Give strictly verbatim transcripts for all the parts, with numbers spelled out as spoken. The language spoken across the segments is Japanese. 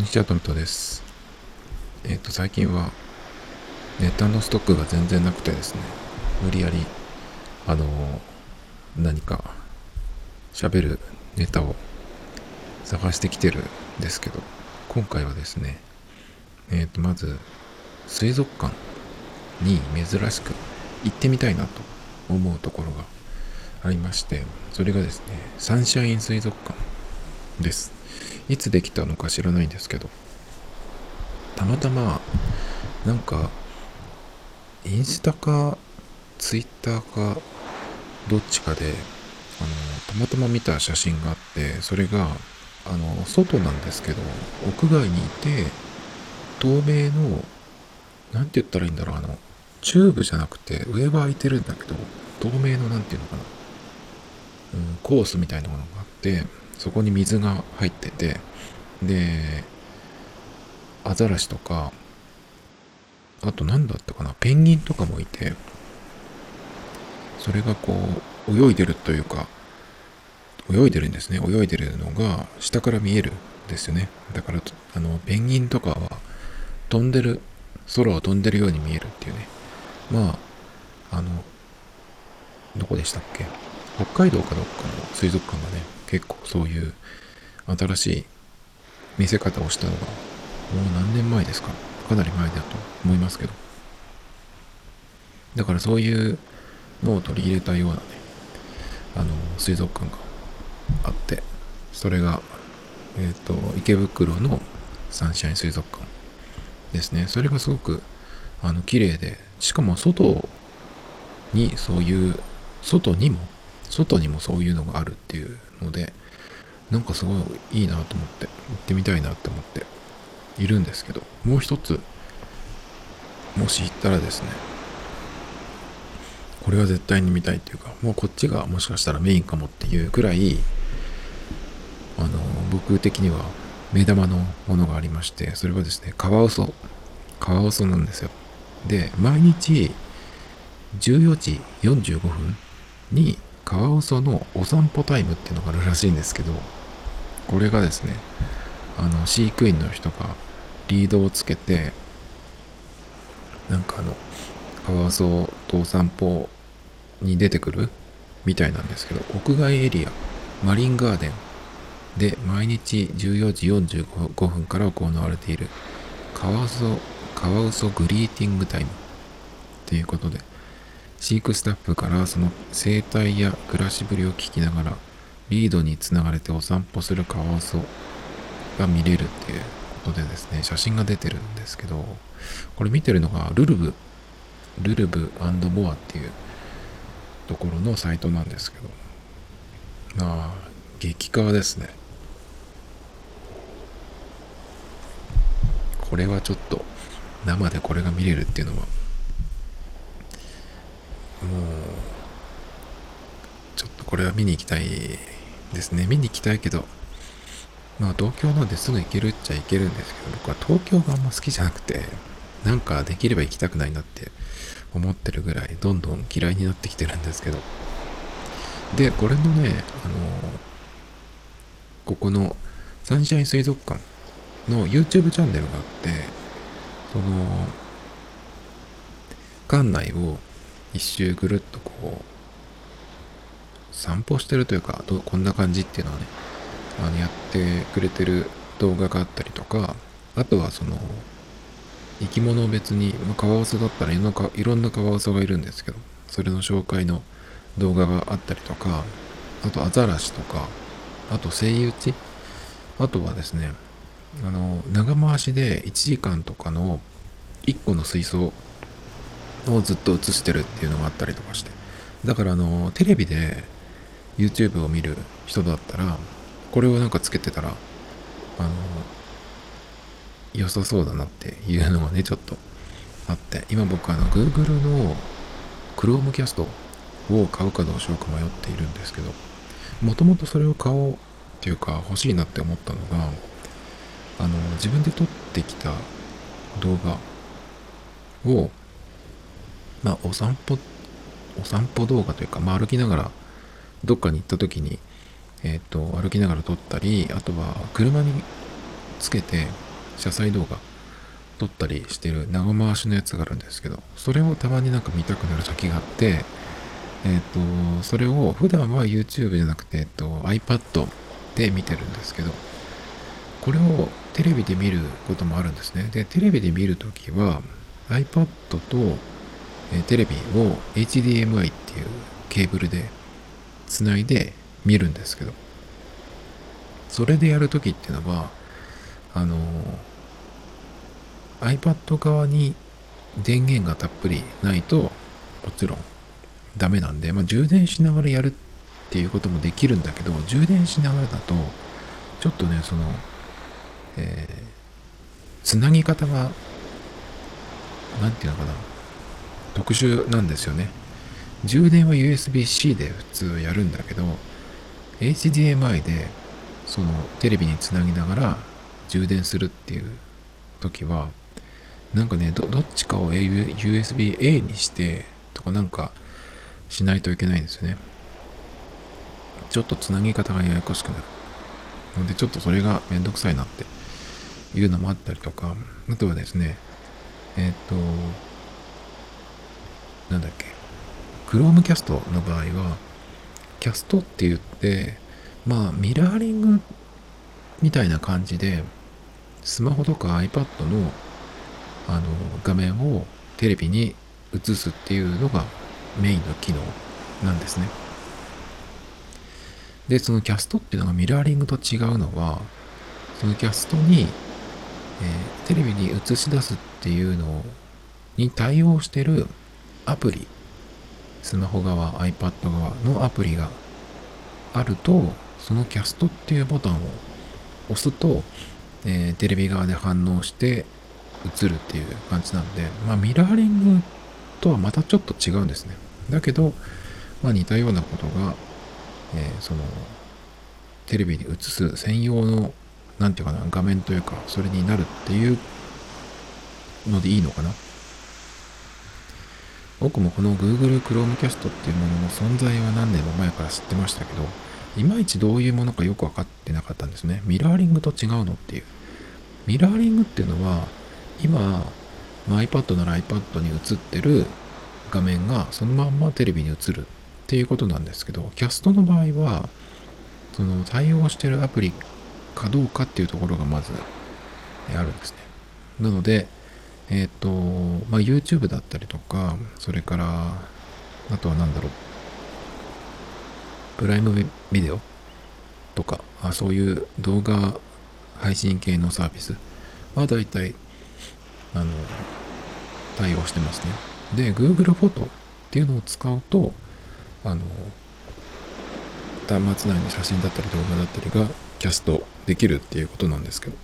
にちは、トミトです。えっ、と、最近はネタのストックが全然なくてですね、無理やり、あのー何か喋るネタを探してきてるんですけど、今回はですね、えっ、と、まず、水族館に珍しく行ってみたいなと思うところがありまして、それがですね、サンシャイン水族館です。いつできたのか知らないんですけど、たまたま、なんか、インスタかツイッターかどっちかで、あの、たまたま見た写真があって、それが、あの、外なんですけど、屋外にいて、透明の、なんて言ったらいいんだろう、あの、チューブじゃなくて、上は開いてるんだけど、透明の、なんていうのかな、うん、コースみたいなものがあって、そこに水が入ってて、で、アザラシとか、あと何だったかな、ペンギンとかもいて、それがこう、泳いでるというか、泳いでるんですね。泳いでるのが下から見えるんですよね。だから、あの、ペンギンとかは飛んでる、空を飛んでるように見えるっていうね。まあ、あの、どこでしたっけ、北海道かどっかの水族館がね、結構そういう新しい見せ方をしたのが、もう何年前ですか。かなり前だと思いますけど。だからそういうのを取り入れたようなね、あの、水族館があって、それが、えっ、と、池袋のサンシャイン水族館ですね。それがすごく、あの、綺麗で、しかも外にそういう、外にも、外にもそういうのがあるっていうので、なんかすごいいいなと思って、行ってみたいなって思っているんですけど、もう一つ、もし行ったらですね、これは絶対に見たいっていうか、もうこっちがもしかしたらメインかもっていうくらい、あの、僕的には目玉のものがありまして、それはですね、カワウソ。カワウソなんですよ。で、毎日じゅうよじよんじゅうごふんにカワウソのお散歩タイムっていうのがあるらしいんですけど、これがですね、あの、飼育員の人がリードをつけて、なんかあの、カワウソとお散歩に出てくるみたいなんですけど、屋外エリア、マリンガーデンで毎日じゅうよじよんじゅうごふんから行われているカワウソ、カワウソグリーティングタイムということで、飼育スタッフからその生態や暮らしぶりを聞きながら、リードにつながれてお散歩するカワウソが見れるっていうことでですね、写真が出てるんですけど、これ見てるのがルルブ、ルルブモアっていうところのサイトなんですけど、まあ、激カワですね。これはちょっと生でこれが見れるっていうのは、もう、ちょっとこれは見に行きたいですね。見に行きたいけど、まあ東京なんですぐ行けるっちゃ行けるんですけど、僕は東京があんま好きじゃなくて、なんかできれば行きたくないなって思ってるぐらい、どんどん嫌いになってきてるんですけど。で、これのね、あの、ここのサンシャイン水族館の YouTube チャンネルがあって、その、館内を一周ぐるっとこう、散歩してるというか、どこんな感じっていうのはね、あのやってくれてる動画があったりとか、あとはその、生き物別に、まあ、カワウソだったらいろんなかいろんなカワウソがいるんですけど、それの紹介の動画があったりとか、あとアザラシとか、あとセイウチ、あとはですね、あの、長回しでいちじかんとかのいっこの水槽をずっと映してるっていうのがあったりとかして。だからあの、テレビで YouTube を見る人だったら、これをなんかつけてたら、あの、良さそうだなっていうのがね、ちょっとあって、今僕あの Google の Chromecast を買うかどうしようか迷っているんですけど、もともとそれを買おうっていうか欲しいなって思ったのが、あの、自分で撮ってきた動画を、まあ、お散歩、お散歩動画というか、まあ、歩きながら、どっかに行った時に、えっと、歩きながら撮ったり、あとは車につけて、 車載動画撮ったりしてる長回しのやつがあるんですけど、それをたまになんか見たくなる時があって、えっと、それを普段は YouTube じゃなくて、えっと、iPad で見てるんですけど、これをテレビで見ることもあるんですね。で、テレビで見るときは iPad と、えーテレビを エイチディーエムアイ っていうケーブルでつないで見るんですけど、それでやるときっていうのは、あのー iPad 側に電源がたっぷりないともちろんダメなんで、まあ、充電しながらやるっていうこともできるんだけど、充電しながらだとちょっとね、その、えーつなぎ方がなんていうのかな、特殊なんですよね。充電は ユーエスビーシー で普通やるんだけど、エイチディーエムアイ でそのテレビにつなぎながら充電するっていう時は、なんかね、どどっちかを ユーエスビーエー にしてとかなんかしないといけないんですよね。ちょっとつなぎ方がややこしくなるので、ちょっとそれがめんどくさいなっていうのもあったりとか、あとはですね、えっ、と、なんだっけ、Chromecast の場合は、キャストって言って、まあ、ミラーリングみたいな感じで、スマホとか iPad の、あの画面をテレビに映すっていうのがメインの機能なんですね。で、そのキャストっていうのがミラーリングと違うのは、そのキャストに、えーテレビに映し出すっていうのに対応してるアプリ、スマホ側、iPad 側のアプリがあると、そのキャストっていうボタンを押すと、えーテレビ側で反応して映るっていう感じなんで、まあミラーリングとはまたちょっと違うんですね。だけど、まあ似たようなことが、えーそのテレビに映す専用のなんていうかな、画面というか、それになるっていうのでいいのかな。僕もこの Google Chromecast っていうものの存在は何年も前から知ってましたけど、いまいちどういうものかよく分かってなかったんですね。ミラーリングと違うのっていう。ミラーリングっていうのは、今、まあ、iPad なら iPad に映ってる画面がそのまんまテレビに映るっていうことなんですけど、キャストの場合は、その対応してるアプリかどうかっていうところがまずあるんですね。なので、えっ、と、まあ、YouTube だったりとか、それから、あとは何だろう、プライムビデオとか、あそういう動画配信系のサービスは大体、あの、対応してますね。で、Google フォトっていうのを使うと、あの、端末内の写真だったり動画だったりがキャストできるっていうことなんですけど。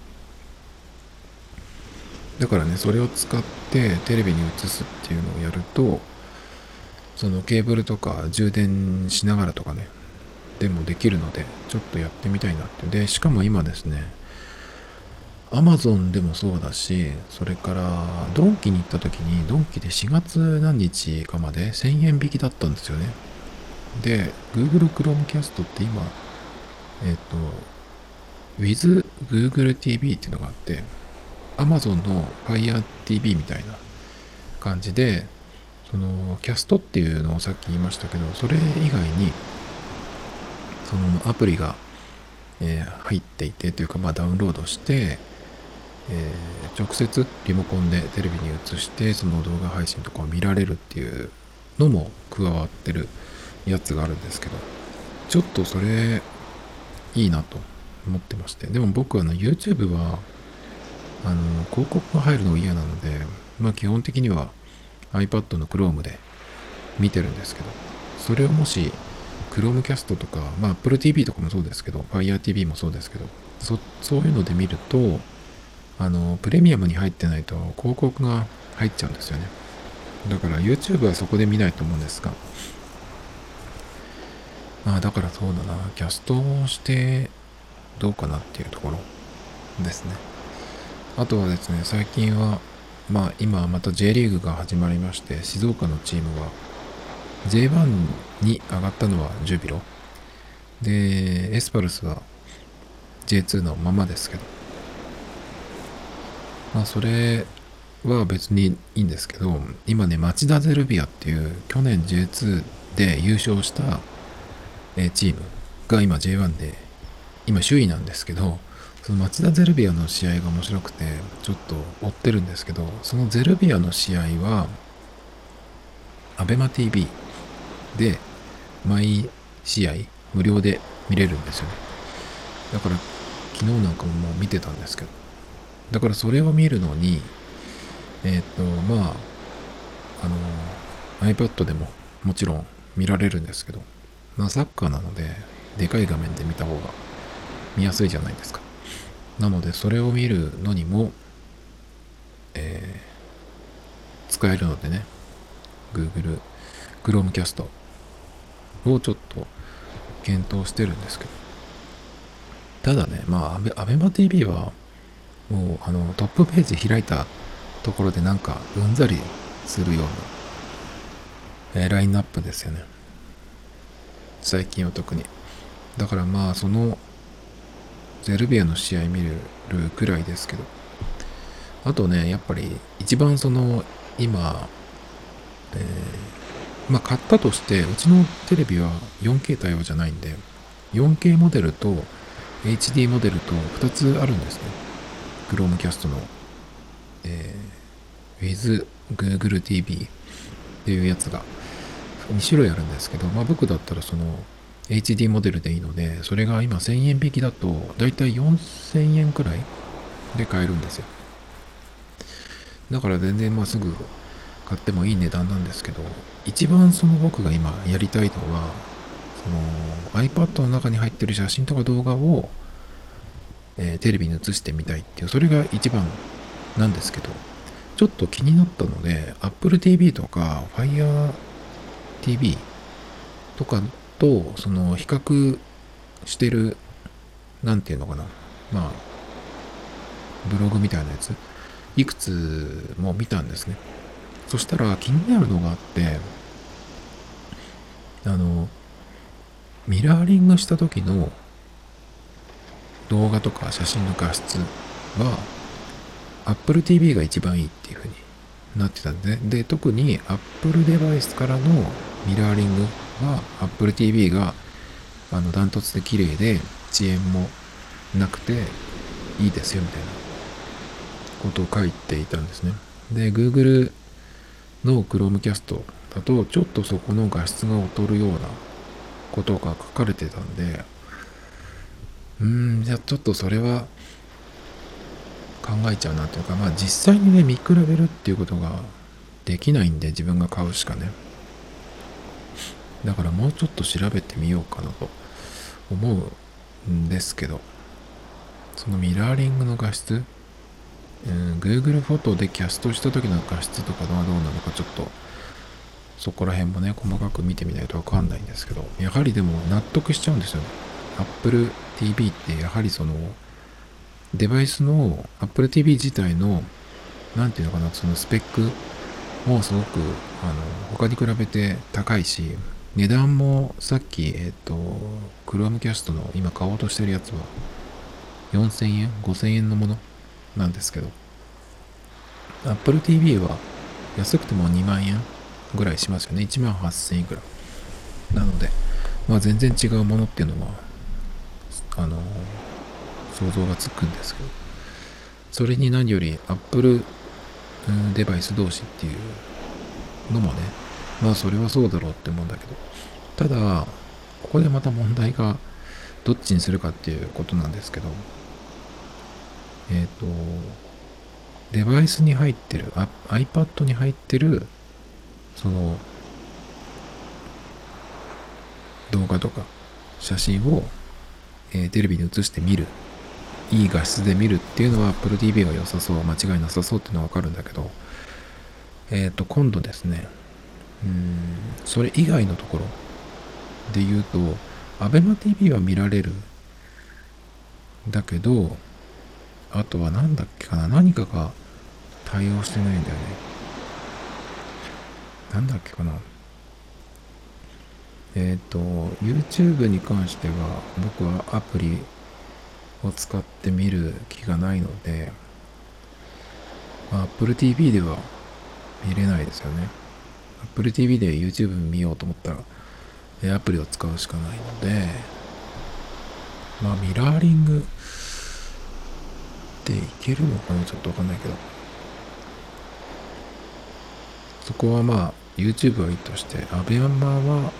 だからね、それを使ってテレビに映すっていうのをやると、そのケーブルとか充電しながらとかね、でもできるので、ちょっとやってみたいなって。で、しかも今ですね、Amazon でもそうだし、それからドンキに行った時に、ドンキでしがつ何日かまでせんえん引きだったんですよね。で、Google Chromecast って今、えっ、と、with Google ティーブイ っていうのがあって、Amazon の Fire ティーブイ みたいな感じで、そのキャストっていうのをさっき言いましたけど、それ以外に、そのアプリが、えー入っていてというか、まあダウンロードして、えー直接リモコンでテレビに映して、その動画配信とかを見られるっていうのも加わってるやつがあるんですけど、ちょっとそれいいなと思ってまして。でも僕はあの YouTube はあの広告が入るのが嫌なので、まあ基本的には iPad の Chrome で見てるんですけど、それをもし Chromecast とか、まあ Apple ティーブイ とかもそうですけど、Fire ティーブイ もそうですけど、そそういうので見ると、あのプレミアムに入ってないと広告が入っちゃうんですよね。だから YouTube はそこで見ないと思うんですが、まあだからそうだな、キャストをしてどうかなっていうところですね。あとはですね、最近は、まあ今また J リーグが始まりまして、静岡のチームは ジェイワン に上がったのはジュビロ。で、エスパルスは ジェイツー のままですけど、 まあそれは別にいいんですけど、今ね、町田ゼルビアっていう去年 ジェイツー で優勝したチームが今 ジェイワン で今首位なんですけど、その町田ゼルビアの試合が面白くてちょっと追ってるんですけど、そのゼルビアの試合はアベマ ティービー で毎試合無料で見れるんですよね。だから昨日なんかももう見てたんですけど、だからそれを見るのにえっ、とまああの iPad でももちろん見られるんですけど、まあサッカーなのででかい画面で見た方が見やすいじゃないですか。なのでそれを見るのにも、えー使えるのでね、 Google Chromecast をちょっと検討してるんですけど、ただね、まあアベ、アベマ ティービー はもうあのトップページ開いたところでなんかうんざりするような、えーラインナップですよね、最近は特に。だからまあそのゼルビアの試合見るくらいですけど、あとね、やっぱり一番その今、えーまあ買ったとして、うちのテレビは よんケー 対応じゃないんで、よんケー モデルと エイチディー モデルとふたつあるんですね。Chromecast の、えー、with Google ティービー っていうやつがに種類あるんですけど、まあ僕だったらその エイチディー モデルでいいので、それが今せんえん引きだとだいたいよんせんえんくらいで買えるんですよ。だから全然まあすぐ買ってもいい値段なんですけど、一番その僕が今やりたいのは、その iPad の中に入ってる写真とか動画を、えーテレビに映してみたいっていう、それが一番なんですけど、ちょっと気になったので Apple ティーブイ とか Fire ティーブイ とかとその比較してる、なんていうのかな、まあブログみたいなやついくつも見たんですね。そしたら気になるのがあって、あのミラーリングした時の動画とか写真の画質は Apple ティーブイ が一番いいっていう風になってたんで、ね、で特に Apple デバイスからのミラーリングは Apple ティーブイ があのダントツで綺麗で遅延もなくていいですよみたいなことを書いていたんですね。で Google の Chromecast だとちょっとそこの画質が劣るようなことが書かれてたんで、うーんじゃあちょっとそれは考えちゃうなというか、まあ実際にね見比べるっていうことができないんで、自分が買うしかね。だからもうちょっと調べてみようかなと思うんですけど、そのミラーリングの画質、うん、Google フォトでキャストした時の画質とかはどうなのか、ちょっとそこら辺もね細かく見てみないとわかんないんですけど、やはりでも納得しちゃうんですよね。 Apple ティーブイ ってやはりそのデバイスの Apple ティーブイ 自体のなんていうのかな、そのスペックもすごくあの他に比べて高いし、値段もさっきえっ、と Chromecast の今買おうとしてるやつはよんせんえんごせんえんのものなんですけど、 Apple ティーブイ は安くてもにまんえんぐらいしますよね。いちまんはっせんえんぐらいなので、まあ全然違うものっていうのはあの想像がつくんですけど、それに何より Apple デバイス同士っていうのもね、まあそれはそうだろうって思うんだけど、ただここでまた問題がどっちにするかっていうことなんですけど、えっ、とデバイスに入ってる、あ iPad に入ってるその動画とか写真を、えーテレビに映して見る、いい画質で見るっていうのは Apple ティーブイ が良さそう、間違いなさそうっていうのはわかるんだけど、えっ、と今度ですね、うーんそれ以外のところで言うと ABEMA ティーブイ は見られるだけど、あとはなんだっけかな、何かが対応してないんだよね。なんだっけかな。えっ、と YouTube に関しては僕はアプリを使って見る気がないので、 まあ、Apple ティーブイ では見れないですよね。Apple ティーブイ で YouTube 見ようと思ったら、アプリを使うしかないので、まあ、ミラーリングっていけるのかな、ちょっとわかんないけど。そこはまあ、YouTube はいいとして、アベマは、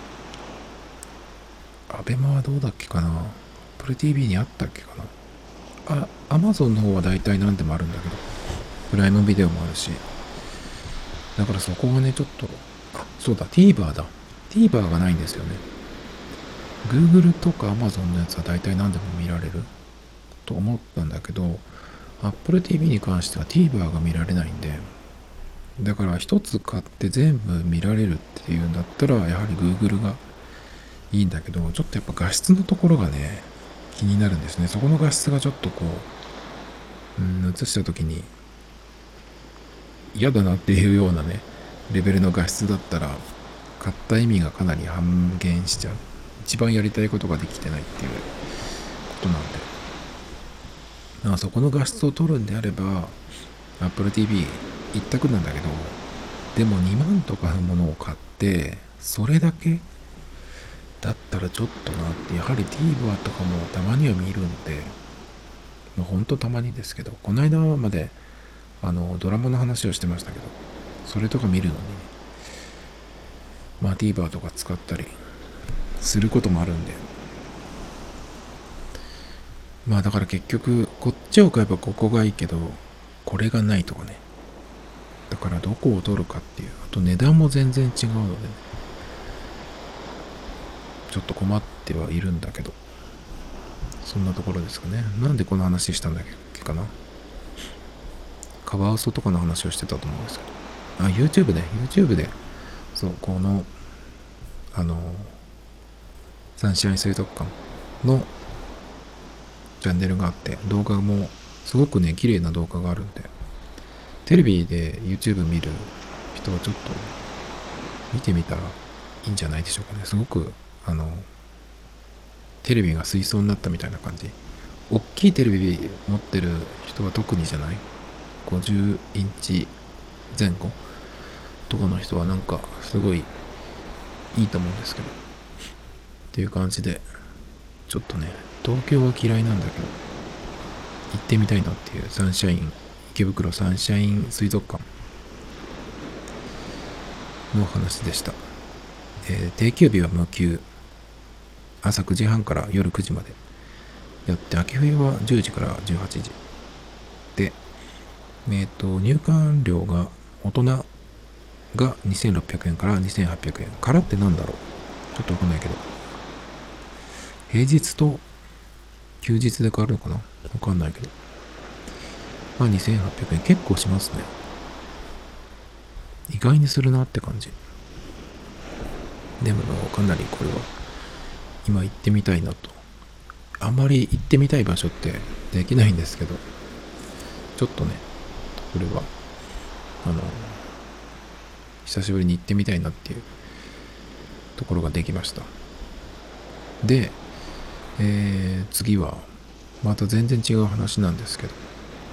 アベマはどうだっけかな。Apple ティーブイ にあったっけかな。あ、Amazon の方は大体何でもあるんだけど、プライムビデオもあるし、だからそこがね、ちょっと、あ、そうだ、TVer だ。TVer がないんですよね。Google とか Amazon のやつは大体何でも見られると思ったんだけど、Apple ティーブイ に関しては TVer が見られないんで、だから一つ買って全部見られるっていうんだったら、やはり Google がいいんだけど、ちょっとやっぱ画質のところがね、気になるんですね。そこの画質がちょっとこう、うん、映した時に嫌だなっていうようなね、レベルの画質だったら、買った意味がかなり半減しちゃう。一番やりたいことができてないっていうことなんで。まあそこの画質を取るんであれば、Apple ティーブイ 一択なんだけど、でもにまんとかのものを買って、それだけだったらちょっとなって、やはり TVer とかもたまには見るんで、まあ、ほんとたまにですけど、この間まであのドラマの話をしてましたけど、それとか見るのに、まあ TVer とか使ったりすることもあるんで、まあだから結局こっちを買えばここがいいけど、これがないとかね。だからどこを取るかっていう、あと値段も全然違うので、ね、ちょっと困ってはいるんだけど、そんなところですかね。なんでこの話したんだっけかな。カワウソとかの話をしてたと思うんですけど、あ、YouTube ね、YouTube で、そう、この、あの、サンシャイン水族館のチャンネルがあって、動画もすごくね、綺麗な動画があるんで、テレビで YouTube 見る人はちょっと見てみたらいいんじゃないでしょうかね。すごく、あの、テレビが水槽になったみたいな感じ。大きいテレビ持ってる人は特にじゃない？ ごじゅう インチ前後とかの人はなんかすごいいいと思うんですけど。っていう感じで、ちょっとね、東京は嫌いなんだけど、行ってみたいなっていうサンシャイン、池袋サンシャイン水族館の話でした。えー、定休日は無休。朝くじはんから夜くじまでやって、秋冬はじゅうじからじゅうはちじ。で、えっと、入館料が大人がにせんろっぴゃくえんからにせんはっぴゃくえん。からってなんだろう、ちょっとわかんないけど。平日と休日で変わるのかな、わかんないけど。まあにせんはっぴゃくえん結構しますね。意外にするなって感じ。でもかなりこれは今行ってみたいなと。あんまり行ってみたい場所ってできないんですけど、ちょっとね、これはあの久しぶりに行ってみたいなっていうところができました。で、えー、次はまた全然違う話なんですけど、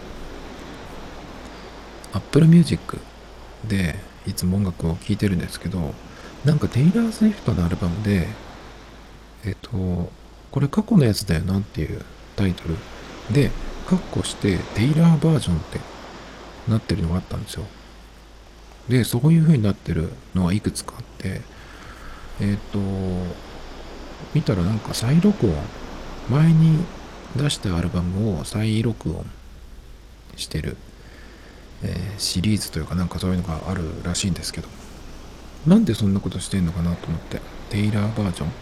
Apple Music でいつも音楽を聴いてるんですけど、なんかテイラー・スウィフトのアルバムで、えっとこれ過去のやつだよなっていうタイトルでカッコしてテイラーバージョンってなってるのがあったんですよ。でそういう風になってるのはいくつかあって、えっと見たらなんか再録音、前に出したアルバムを再録音してる、えーシリーズというかなんかそういうのがあるらしいんですけど、なんでそんなことしてんのかなと思って、テイラーバージョン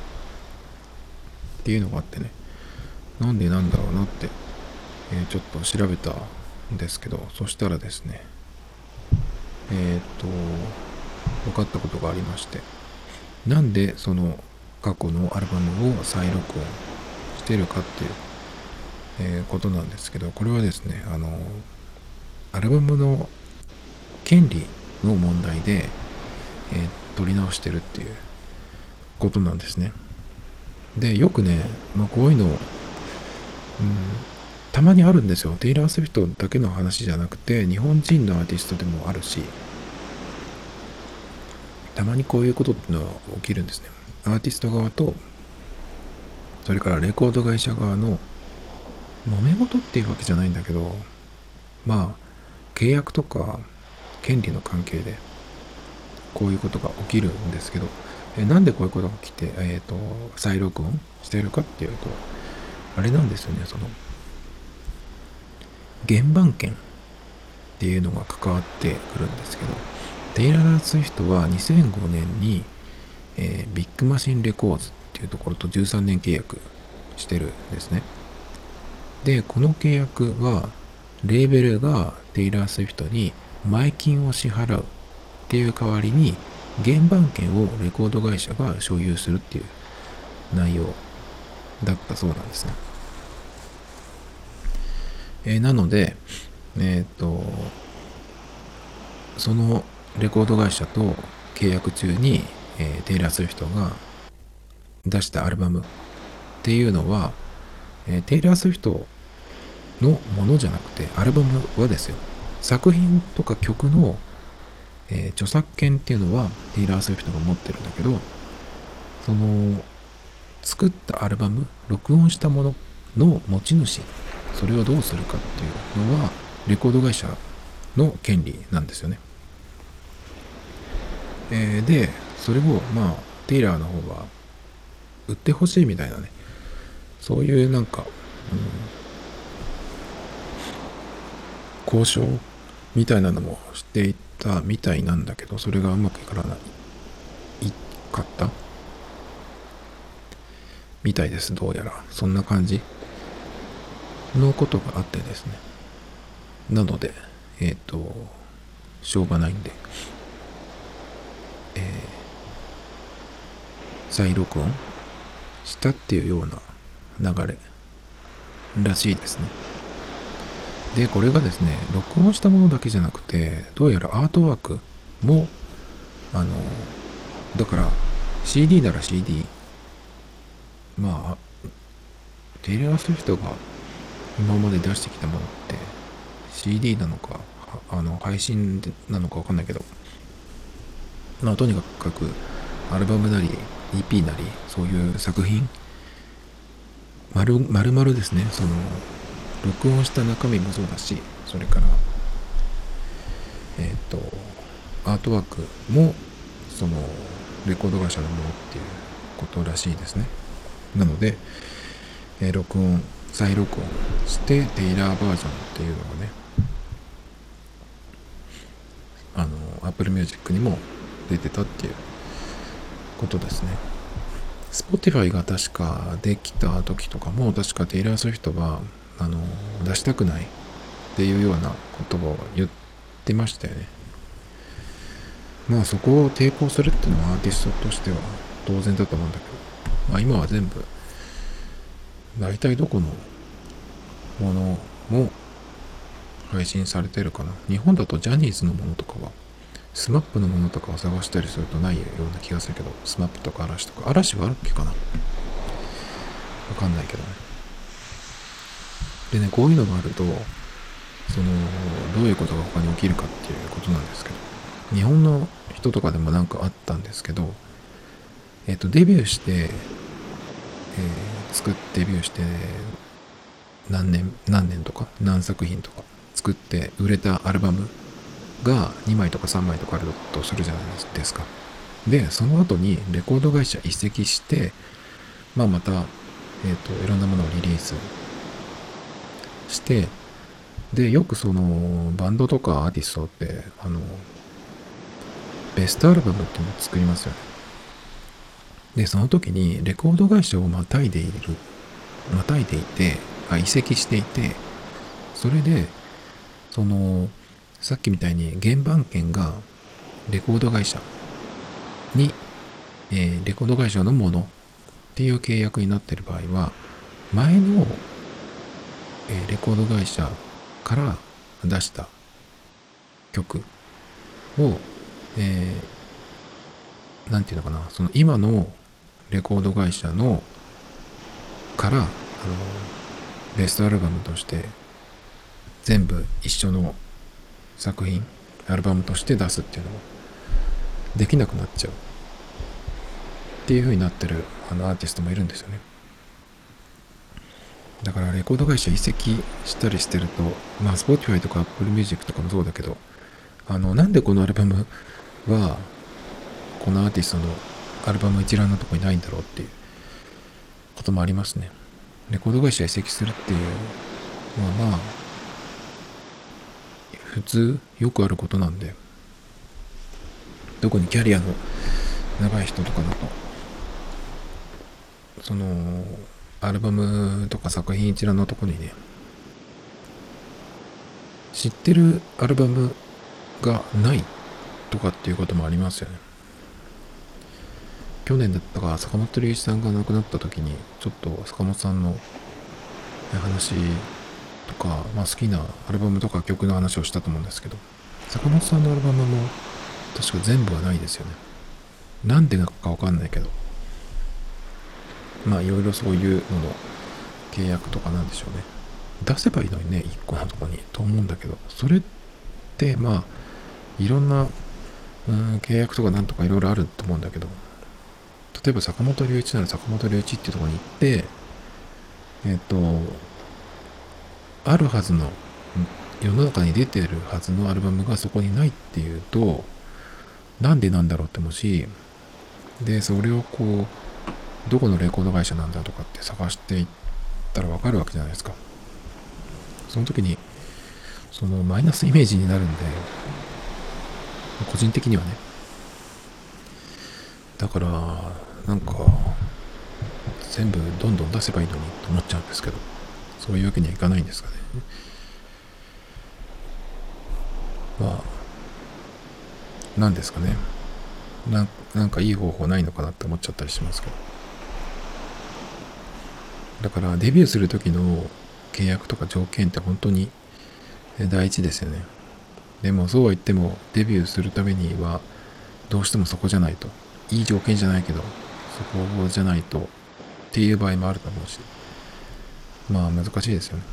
っていうのがあってね、なんでなんだろうなって、えーちょっと調べたんですけど、そしたらですね、えっと分かったことがありまして、なんでその過去のアルバムを再録音してるかっていう、えーことなんですけど、これはですね、あのアルバムの権利の問題で、えー撮り直してるっていうことなんですね。でよくね、まあ、こういうのを、うん、 たまにあるんですよ。テイラー・スウィフトだけの話じゃなくて、日本人のアーティストでもあるし、たまにこういうことっていうのは起きるんですね。アーティスト側と、それからレコード会社側の揉め事っていうわけじゃないんだけど、まあ、契約とか権利の関係でこういうことが起きるんですけど、えなんでこういうことが起きて、えっ、と、再録音しているかっていうと、あれなんですよね、その、原版権っていうのが関わってくるんですけど、テイラー・スウィフトはにせんごねんに、えービッグマシンレコーズっていうところとじゅうさんねん契約してるんですね。で、この契約は、レーベルがテイラー・スウィフトに前金を支払うっていう代わりに、原版権をレコード会社が所有するっていう内容だったそうなんですね。えーなので、えっ、と、そのレコード会社と契約中に、えーテイラー・スウィフトが出したアルバムっていうのは、えーテイラー・スウィフトのものじゃなくて、アルバムはですよ。作品とか曲の、えー著作権っていうのはテイラー・スウィフトが持ってるんだけど、その作ったアルバム、録音したものの持ち主、それをどうするかっていうのは、レコード会社の権利なんですよね。えーで、それを、まあ、テイラーの方は売ってほしいみたいなね、そういうなんか、うん、交渉みたいなのもしていたみたいなんだけど、それがうまくいからない、いかったみたいです。どうやら。そんな感じのことがあってですね。なので、えっ、と、しょうがないんで、えー再録音したっていうような流れらしいですね。で、これがですね、録音したものだけじゃなくて、どうやらアートワークも、あの、だから シーディー なら シーディー、まあ、テイラー・スウィフトが今まで出してきたものって シーディー なのか、あの配信なのかわかんないけど、まあとにかくアルバムなり イーピー なりそういう作品丸丸々ですね、その録音した中身もそうだし、それからえっ、とアートワークもそのレコード会社のものっていうことらしいですね。なので、えー録音再録音してテイラーバージョンっていうのがね、あの Apple Music にも出てたっていうことですね。Spotify が確かできた時とかも、確かテイラー・スウィフトはあの出したくないっていうような言葉を言ってましたよね。まあそこを抵抗するっていうのはアーティストとしては当然だと思うんだけど、まあ今は全部大体どこのものも配信されてるかな。日本だとジャニーズのものとかは、スマップのものとかを探したりするとないような気がするけど、スマップとか嵐とか、嵐はあるっけかな、わかんないけどね。でね、こういうのがあると、その、どういうことが他に起きるかっていうことなんですけど、日本の人とかでもなんかあったんですけど、えっ、と、デビューして、えー作ってデビューして、何年、何年とか、何作品とか作って売れたアルバムがにまいとかさんまいとかあるとするじゃないですか。で、その後にレコード会社移籍して、まあまた、えっ、と、いろんなものをリリースして、で、よくその、バンドとかアーティストって、あの、ベストアルバムっていうのを作りますよね。で、その時にレコード会社をまたいでいる、またいでいて、あ、移籍していて、それで、その、さっきみたいに原版権がレコード会社に、えーレコード会社のものっていう契約になっている場合は、前の、えーレコード会社から出した曲を、えーなんていうのかな、その今のレコード会社のから、あの、 ベストアルバムとして全部一緒の作品アルバムとして出すっていうのもできなくなっちゃうっていう風になってるあのアーティストもいるんですよね。だからレコード会社移籍したりしてると、まあ Spotify とか Apple Music とかもそうだけど、あのなんでこのアルバムはこのアーティストのアルバム一覧のとこにないんだろうっていうこともありますね。レコード会社移籍するっていうまあまあ普通よくあることなんで、特にキャリアの長い人とかだとそのアルバムとか作品一覧のとこにね、知ってるアルバムがないとかっていうこともありますよね。去年だったか坂本龍一さんが亡くなった時にちょっと坂本さんの話とか、まあ、好きなアルバムとか曲の話をしたと思うんですけど、坂本さんのアルバムも確か全部はないですよね。なんでかわかんないけど、まあいろいろそういうのの契約とかなんでしょうね。出せばいいのにね、一個のとこにと思うんだけど、それってまあいろんなうん契約とかなんとかいろいろあると思うんだけど、例えば坂本龍一なら坂本龍一っていうところに行ってえっとあるはずの世の中に出てるはずのアルバムがそこにないっていうと、なんでなんだろうってもし、でそれをこうどこのレコード会社なんだとかって探していったらわかるわけじゃないですか。その時にそのマイナスイメージになるんで、個人的にはね。だからなんか全部どんどん出せばいいのにと思っちゃうんですけど、そういうわけにはいかないんですかね。まあなんですかね。ななんかいい方法ないのかなって思っちゃったりしますけど。だからデビューする時の契約とか条件って本当に第一ですよね。でもそうは言ってもデビューするためにはどうしてもそこじゃないと、いい条件じゃないけどそこじゃないとっていう場合もあると思うし、まあ難しいですよね。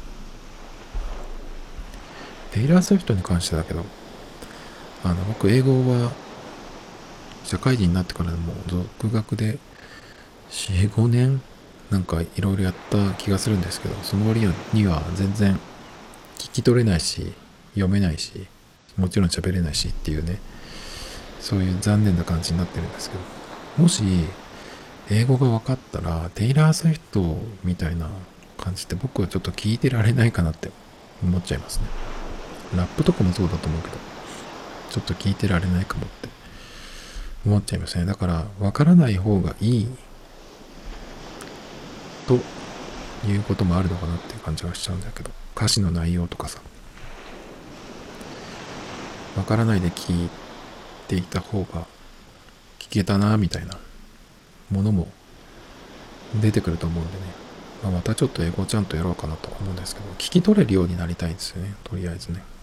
テイラー・スウィフトに関してだけど、あの僕英語は社会人になってからでも独学でよん、ごねんなんかいろいろやった気がするんですけど、その割には全然聞き取れないし読めないしもちろん喋れないしっていうね、そういう残念な感じになってるんですけど、もし英語が分かったらテイラー・スウィフトみたいな感じって僕はちょっと聞いてられないかなって思っちゃいますね。ラップとかもそうだと思うけど、ちょっと聞いてられないかもって思っちゃいますね。だから分からない方がいいということもあるのかなっていう感じがしちゃうんだけど、歌詞の内容とかさ、分からないで聞いていた方が聞けたなみたいなものも出てくると思うんでね、まあ、またちょっと英語ちゃんとやろうかなと思うんですけど、聞き取れるようになりたいんですよね、とりあえずね。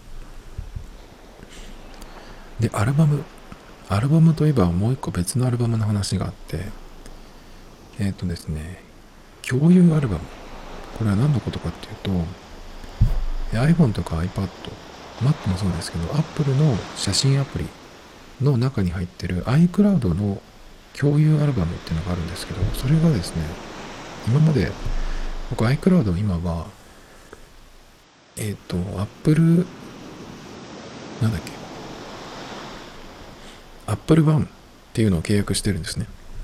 でアルバムアルバムといえばもう一個別のアルバムの話があって、えっとですね共有アルバム、これは何のことかっていうと iPhone とか iPad、Mac もそうですけど Apple の写真アプリの中に入ってる iCloud の共有アルバムっていうのがあるんですけど、それがですね、今まで僕 iCloud 今はえっと Apple なんだっけ Apple One っていうのを契約してるんですね。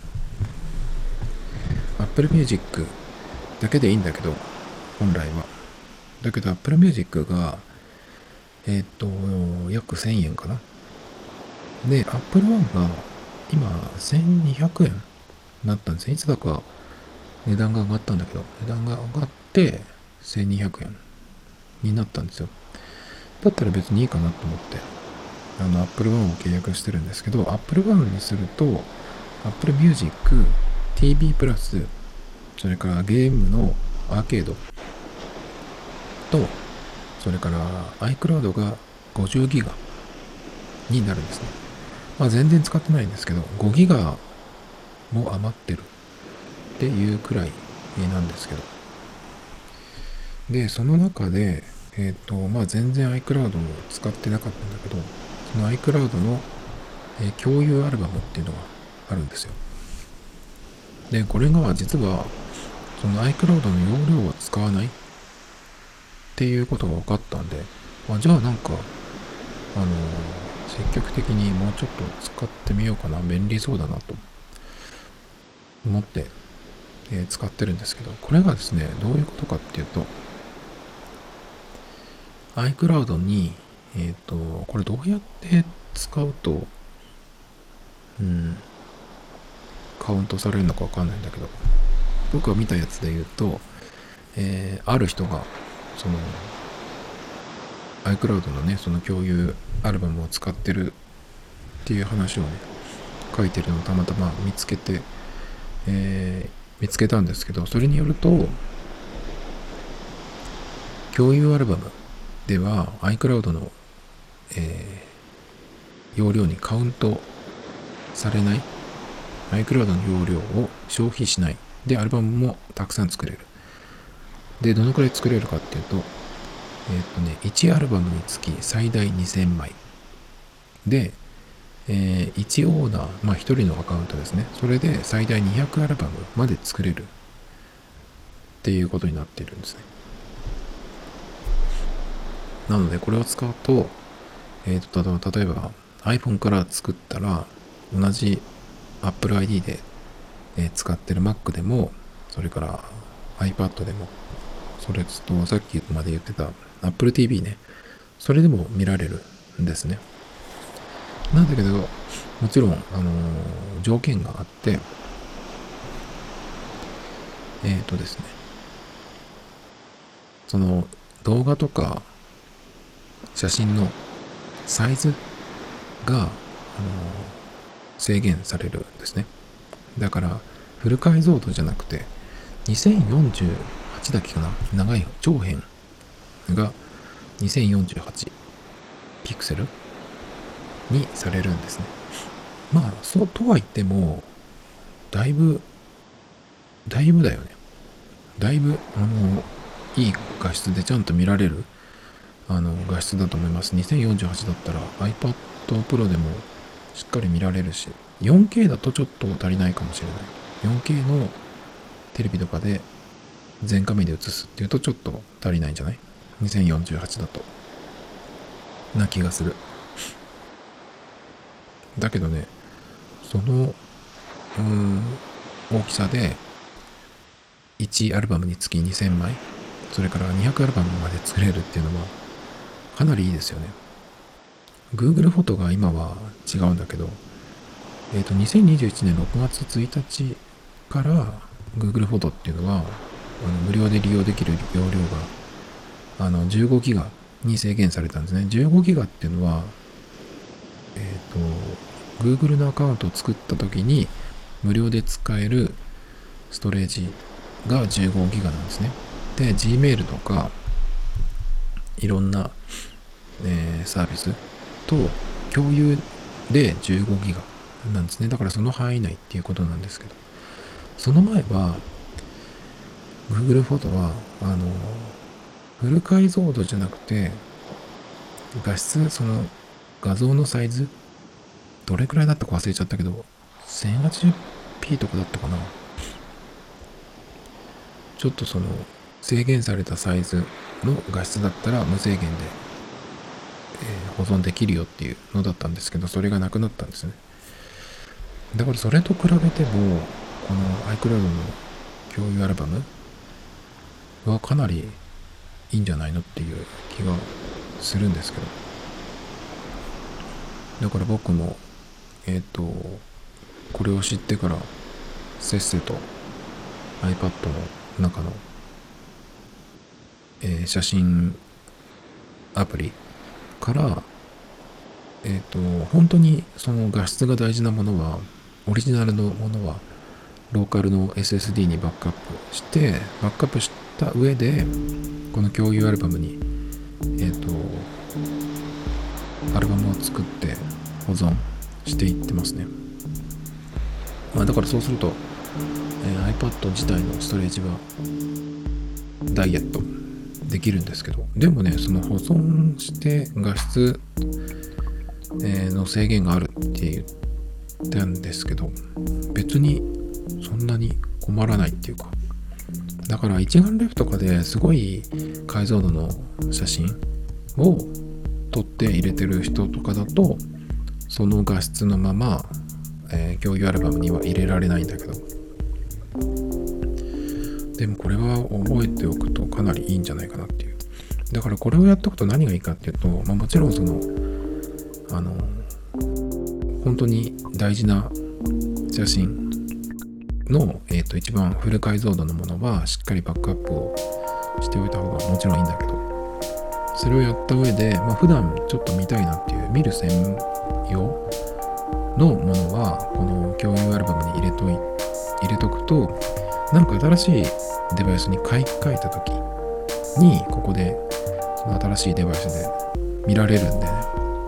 Apple Music だけでいいんだけど本来は、だけど Apple Music がえっと約せんえんかな。で Apple One が今せんにひゃくえんになったんですね。いつだか値段が上がったんだけど、値段が上がってせんにひゃくえんになったんですよ。だったら別にいいかなと思ってあの Apple One を契約してるんですけど、Apple One にすると Apple Music、ティービー プラス、それからゲームのアーケードと、それから iCloud がごじゅうギガになるんですね。まあ全然使ってないんですけど、ごギガも余ってるっていうくらいなんですけど、 で、その中で、えっ、と、まあ全然 iCloud を使ってなかったんだけど、その iCloud の、えー共有アルバムっていうのがあるんですよ。で、これが実は、その iCloud の容量を使わないっていうことが分かったんで、あ、じゃあなんか、あのー積極的にもうちょっと使ってみようかな、便利そうだなと思って、えー使ってるんですけど、これがですね、どういうことかっていうと、iCloud に、えっ、と、これどうやって使うと、うん、カウントされるのかわかんないんだけど、僕が見たやつで言うと、えーある人が、その、iCloud のね、その共有アルバムを使ってるっていう話をね、書いてるのをたまたま見つけて、えー見つけたんですけど、それによると、共有アルバムでは iCloud の、えー容量にカウントされない、iCloud の容量を消費しない。で、アルバムもたくさん作れる。で、どのくらい作れるかっていうと、えっ、とね、いちアルバムにつき最大にせんまい。で、えーいちオーダー、まあひとりのアカウントですね。それで最大にひゃくアルバムまで作れるっていうことになっているんですね。なので、これを使うと、えっ、と、例えば iPhone から作ったら、同じ Apple アイディー で、えー使ってる Mac でも、それから iPad でも、それとさっきまで言ってた Apple ティーブイ ね、それでも見られるんですね。なんだけど、もちろん、あのー条件があって、えっ、とですね、その動画とか写真のサイズが、あのー制限されるんですね。だから、フル解像度じゃなくて、にせんよんじゅうはちだっけかな、長い長辺がにせんよんじゅうはちピクセルにされるんですね。まあ、そうとは言っても、だいぶ、だいぶだよね。だいぶ、あの、いい画質でちゃんと見られる、あの、画質だと思います。にせんよんじゅうはちだったら iPad Pro でもしっかり見られるし、よんケー だとちょっと足りないかもしれない。よんケー のテレビとかで全画面で映すっていうとちょっと足りないんじゃない？ にせんよんじゅうはち だと。な気がする。だけどね、その、うーん、大きさでいちアルバムにつきにせんまい、それからにひゃくアルバムまで作れるっていうのはかなりいいですよね。Google フォトが今は違うんだけど、えっ、と、にせんにじゅういちねんろくがつついたちから Google フォトっていうのは、あの無料で利用できる容量が、あの、じゅうごギガに制限されたんですね。じゅうごギガっていうのは、えっ、と、Google のアカウントを作った時に無料で使えるストレージがじゅうごギガなんですね。で、Gmail とか、いろんな、えーサービスと共有でじゅうごギガなんですね。だからその範囲内っていうことなんですけど、その前は Google フォトはあのフル解像度じゃなくて画質、その画像のサイズどれくらいだったか忘れちゃったけど せんはちじゅうピー とかだったかな。ちょっとその制限されたサイズの画質だったら無制限で、えー保存できるよっていうのだったんですけど、それがなくなったんですね。だからそれと比べてもこの iCloud の共有アルバムはかなりいいんじゃないのっていう気がするんですけど、だから僕もえっ、とこれを知ってからせっせと iPad の中の、えー写真アプリからえっ、と本当にその画質が大事なものは、オリジナルのものはローカルの エスエスディー にバックアップしてバックアップした上でこの共有アルバムにえっ、とアルバムを作って保存していってますね。まあだからそうすると、えー iPad 自体のストレージはダイエットできるんですけど、でもねその保存して画質、えーの制限があるって言ったんですけど、別にそんなに困らないっていうか、だから一眼レフとかですごい解像度の写真を撮って入れてる人とかだと、その画質のまま、えー、共有アルバムには入れられないんだけど、でもこれは覚えておくとかなりいいんじゃないかなっていう。だからこれをやっておくと何がいいかっていうと、まあ、もちろんそのあの本当に大事な写真の、えー、と一番フル解像度のものはしっかりバックアップをしておいた方がもちろんいいんだけど、それをやった上で、まあ、普段ちょっと見たいなっていう見る専用のものはこの共有アルバムに入れとい入れとくと、なんか新しいデバイスに買い替えた時にここでその新しいデバイスで見られるんでね、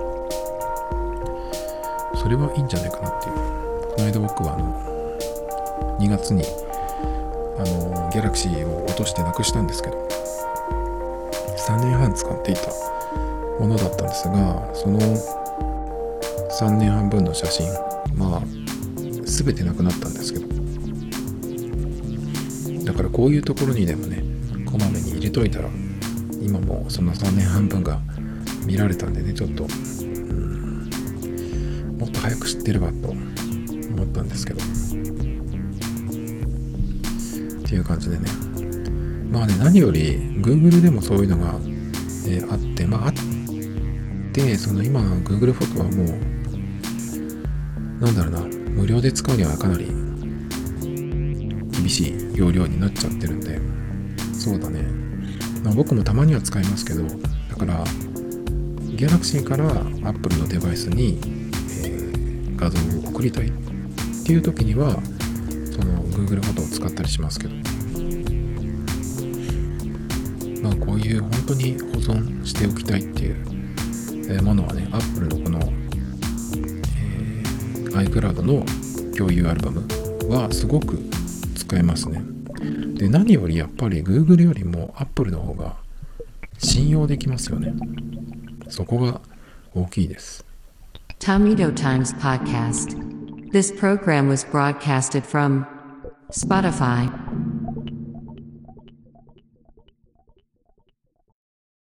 それはいいんじゃないかなっていう。この間僕はあのにがつにあのギャラクシーを落としてなくしたんですけど、さんねんはん使っていたものだったんですが、そのさんねんはんぶんの写真、まあ全てなくなったんですけど、だからこういうところにでもねこまめに入れといたら、今もそのさんねんはんぶんが見られたんでね、ちょっとうーんもっと早く知ってればと思ったんですけどっていう感じでね、まあね、何より Google でもそういうのが、えー、あって、まああってその今 Google フォトはもうなんだろうな、無料で使うにはかなり厳しい容量になっちゃってるんで、そうだね、まあ、僕もたまには使いますけど、だからギャラクシーから Apple のデバイスに、えー、画像を送りたいっていう時にはその Google フォトを使ったりしますけど、まあこういう本当に保存しておきたいっていうものはね、Apple のこの、えー、iCloud の共有アルバムはすごく使えますね。で、何よりやっぱり Google よりも Apple の方が信用できますよね。そこが大きいです。 Tomito Times Podcast. This program was broadcasted from Spotify.